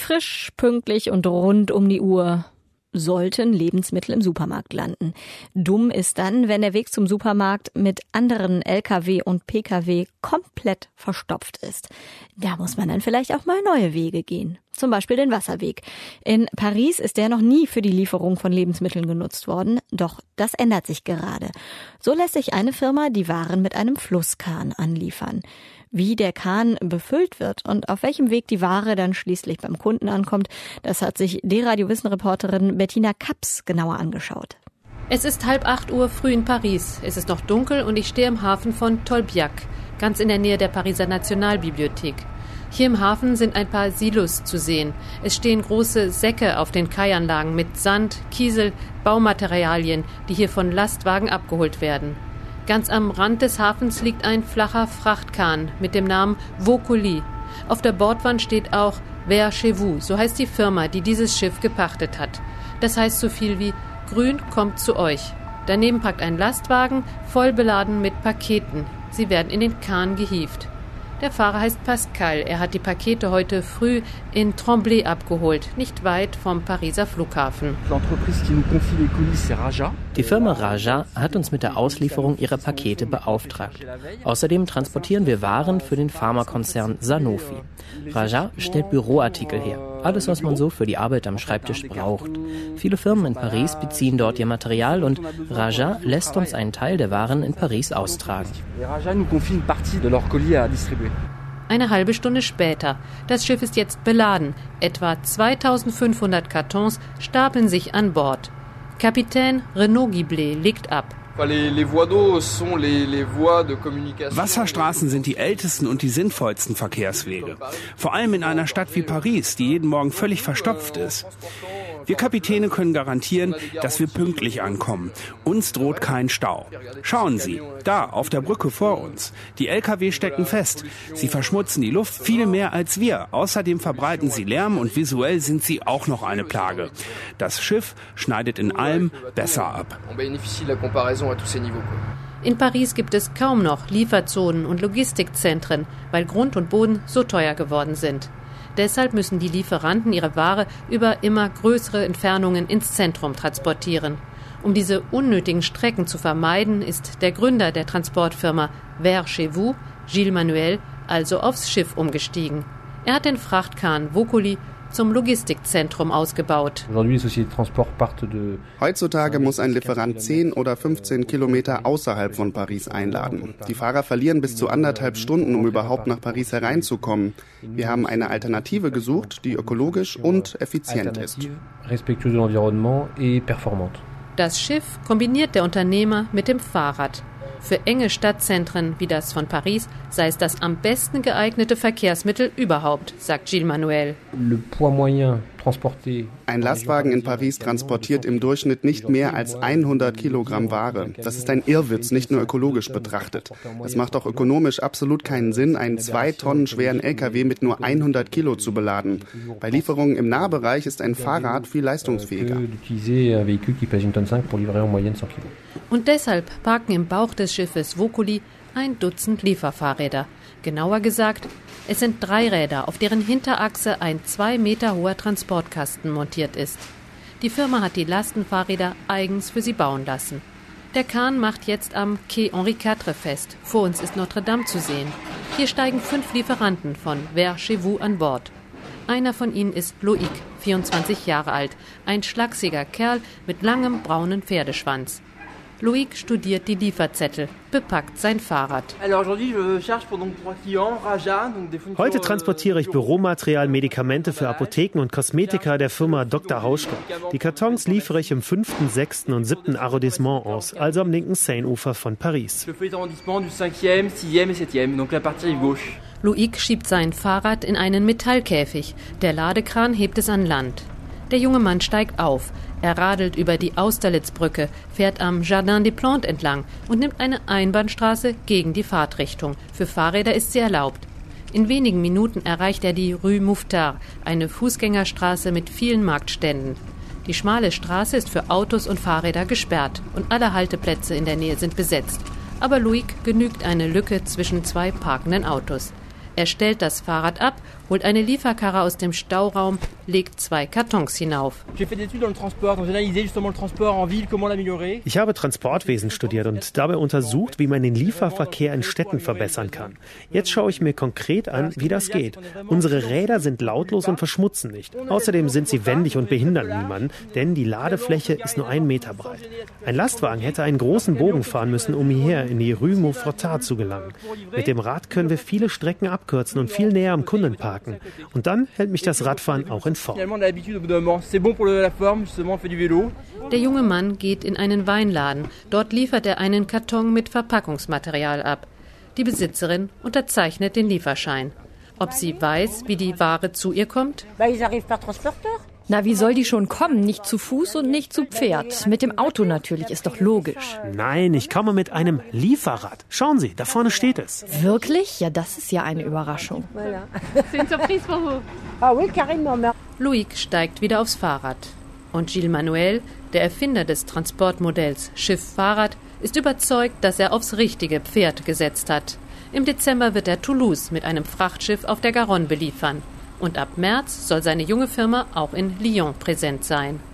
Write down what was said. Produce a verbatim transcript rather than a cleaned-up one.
Frisch, pünktlich und rund um die Uhr sollten Lebensmittel im Supermarkt landen. Dumm ist dann, wenn der Weg zum Supermarkt mit anderen L K W und P K W komplett verstopft ist. Da muss man dann vielleicht auch mal neue Wege gehen. Zum Beispiel den Wasserweg. In Paris ist der noch nie für die Lieferung von Lebensmitteln genutzt worden. Doch das ändert sich gerade. So lässt sich eine Firma die Waren mit einem Flusskahn anliefern. Wie der Kahn befüllt wird und auf welchem Weg die Ware dann schließlich beim Kunden ankommt, das hat sich D-Radio-Wissen-Reporterin Bettina Kaps genauer angeschaut. Es ist halb acht Uhr früh in Paris. Es ist noch dunkel und ich stehe im Hafen von Tolbiac, ganz in der Nähe der Pariser Nationalbibliothek. Hier im Hafen sind ein paar Silos zu sehen. Es stehen große Säcke auf den Kaianlagen mit Sand, Kiesel, Baumaterialien, die hier von Lastwagen abgeholt werden. Ganz am Rand des Hafens liegt ein flacher Frachtkahn mit dem Namen Vocoli. Auf der Bordwand steht auch Vers chez vous, so heißt die Firma, die dieses Schiff gepachtet hat. Das heißt so viel wie Grün kommt zu euch. Daneben parkt ein Lastwagen, voll beladen mit Paketen. Sie werden in den Kahn gehievt. Der Fahrer heißt Pascal. Er hat die Pakete heute früh in Tremblay abgeholt, nicht weit vom Pariser Flughafen. Die Firma Raja hat uns mit der Auslieferung ihrer Pakete beauftragt. Außerdem transportieren wir Waren für den Pharmakonzern Sanofi. Raja stellt Büroartikel her. Alles, was man so für die Arbeit am Schreibtisch braucht. Viele Firmen in Paris beziehen dort ihr Material und Raja lässt uns einen Teil der Waren in Paris austragen. Eine halbe Stunde später. Das Schiff ist jetzt beladen. Etwa zweitausendfünfhundert Kartons stapeln sich an Bord. Kapitän Renaud Giblet legt ab. Wasserstraßen sind die ältesten und die sinnvollsten Verkehrswege. Vor allem in einer Stadt wie Paris, die jeden Morgen völlig verstopft ist. Wir Kapitäne können garantieren, dass wir pünktlich ankommen. Uns droht kein Stau. Schauen Sie, da auf der Brücke vor uns. Die L K W stecken fest. Sie verschmutzen die Luft viel mehr als wir. Außerdem verbreiten sie Lärm und visuell sind sie auch noch eine Plage. Das Schiff schneidet in allem besser ab. In Paris gibt es kaum noch Lieferzonen und Logistikzentren, weil Grund und Boden so teuer geworden sind. Deshalb müssen die Lieferanten ihre Ware über immer größere Entfernungen ins Zentrum transportieren. Um diese unnötigen Strecken zu vermeiden, ist der Gründer der Transportfirma Vers chez vous, Gilles Manuel, also aufs Schiff umgestiegen. Er hat den Frachtkahn Vocoli zum Logistikzentrum ausgebaut. Heutzutage muss ein Lieferant zehn oder fünfzehn Kilometer außerhalb von Paris einladen. Die Fahrer verlieren bis zu anderthalb Stunden, um überhaupt nach Paris hereinzukommen. Wir haben eine Alternative gesucht, die ökologisch und effizient ist. Das Schiff kombiniert der Unternehmer mit dem Fahrrad. Für enge Stadtzentren wie das von Paris sei es das am besten geeignete Verkehrsmittel überhaupt, sagt Gilles Manuel. Ein Lastwagen in Paris transportiert im Durchschnitt nicht mehr als hundert Kilogramm Ware. Das ist ein Irrwitz, nicht nur ökologisch betrachtet. Es macht auch ökonomisch absolut keinen Sinn, einen zwei Tonnen schweren L K W mit nur hundert Kilo zu beladen. Bei Lieferungen im Nahbereich ist ein Fahrrad viel leistungsfähiger. Und deshalb parken im Bauch des Schiffes Vocoli ein Dutzend Lieferfahrräder. Genauer gesagt, es sind drei Räder, auf deren Hinterachse ein zwei Meter hoher Transportkasten montiert ist. Die Firma hat die Lastenfahrräder eigens für sie bauen lassen. Der Kahn macht jetzt am Quai Henri vier fest. Vor uns ist Notre Dame zu sehen. Hier steigen fünf Lieferanten von Vers chez vous an Bord. Einer von ihnen ist Loïc, vierundzwanzig Jahre alt, ein schlachsiger Kerl mit langem braunen Pferdeschwanz. Loïc studiert die Lieferzettel, bepackt sein Fahrrad. Heute transportiere ich Büromaterial, Medikamente für Apotheken und Kosmetika der Firma Doktor Hauschka. Die Kartons liefere ich im fünften, sechsten und siebten Arrondissement aus, also am linken Seine-Ufer von Paris. Loïc schiebt sein Fahrrad in einen Metallkäfig. Der Ladekran hebt es an Land. Der junge Mann steigt auf. Er radelt über die Austerlitzbrücke, fährt am Jardin des Plantes entlang und nimmt eine Einbahnstraße gegen die Fahrtrichtung. Für Fahrräder ist sie erlaubt. In wenigen Minuten erreicht er die Rue Mouffetard, eine Fußgängerstraße mit vielen Marktständen. Die schmale Straße ist für Autos und Fahrräder gesperrt und alle Halteplätze in der Nähe sind besetzt. Aber Loïc genügt eine Lücke zwischen zwei parkenden Autos. Er stellt das Fahrrad ab, holt eine Lieferkarre aus dem Stauraum, legt zwei Kartons hinauf. Ich habe Transportwesen studiert und dabei untersucht, wie man den Lieferverkehr in Städten verbessern kann. Jetzt schaue ich mir konkret an, wie das geht. Unsere Räder sind lautlos und verschmutzen nicht. Außerdem sind sie wendig und behindern niemanden, denn die Ladefläche ist nur einen Meter breit. Ein Lastwagen hätte einen großen Bogen fahren müssen, um hierher in die Rue Mauffretard zu gelangen. Mit dem Rad können wir viele Strecken abkürzen und viel näher am Kunden parken. Und dann hält mich das Radfahren auch in Form. Der junge Mann geht in einen Weinladen. Dort liefert er einen Karton mit Verpackungsmaterial ab. Die Besitzerin unterzeichnet den Lieferschein. Ob sie weiß, wie die Ware zu ihr kommt? Na, wie soll die schon kommen? Nicht zu Fuß und nicht zu Pferd. Mit dem Auto natürlich, ist doch logisch. Nein, ich komme mit einem Lieferrad. Schauen Sie, da vorne steht es. Wirklich? Ja, das ist ja eine Überraschung. Loïc steigt wieder aufs Fahrrad. Und Gilles Manuel, der Erfinder des Transportmodells Schiff-Fahrrad, ist überzeugt, dass er aufs richtige Pferd gesetzt hat. Im Dezember wird er Toulouse mit einem Frachtschiff auf der Garonne beliefern. Und ab März soll seine junge Firma auch in Lyon präsent sein.